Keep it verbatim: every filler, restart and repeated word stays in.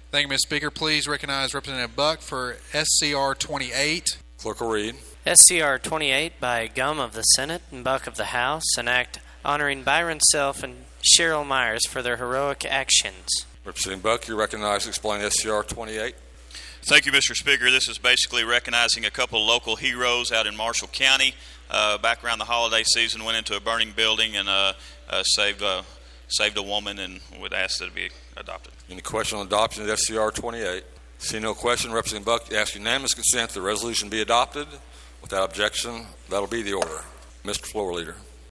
Thank you, Mister Speaker. Please recognize Representative Buck for S C R twenty-eight. Clerk will read. S C R twenty-eight by Gum of the Senate and Buck of the House, an act honoring Byron Self and Cheryl Myers for their heroic actions. Representative Buck, you're recognized to explain S C R twenty-eight. Thank you, Mister Speaker. This is basically recognizing a couple of local heroes out in Marshall County. Uh, back around the holiday season, went into a burning building and uh, uh, saved, uh, saved a woman, and would ask that it be adopted. Any question on adoption of S C R twenty-eight? See no question. Representative Buck asks unanimous consent that the resolution be adopted. Without objection, that'll be the order. Mister Floor Leader.